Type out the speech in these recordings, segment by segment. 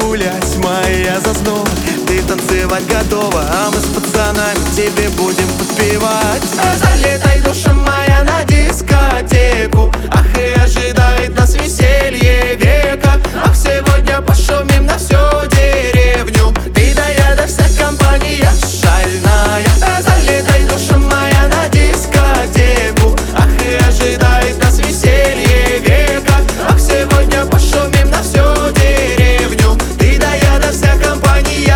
гулять, моя заснова. Ты танцевать готова, а мы с пацанами тебе будем подпевать. Залетай, душа моя, на дискотеку. Ах, и ожидает нас веселье века. Ах, сегодня пошумим на всю деревню. Ты да я, да вся компания шальная. Залетай, душа моя, на дискотеку. Ах, и ожидает нас веселье века. Ах, сегодня пошумим на всю деревню. Ты да я, да вся компания.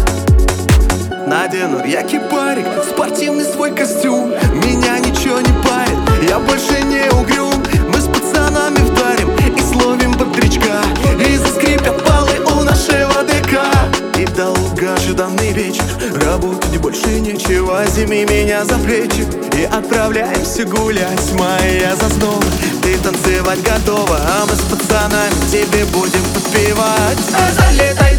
Надену яркий парик, спортивный свой костюм. Меня ничего не парит, я больше не угрюм. Мы с пацанами вдарим и словим бодрячка. И заскрипят полы у нашего ДК. И долгожданный вечер, работать больше нечего. Зими меня за плечи и отправляемся гулять, моя заснова. Ты танцевать готова, а мы с пацанами тебе будем подпевать. Залетай,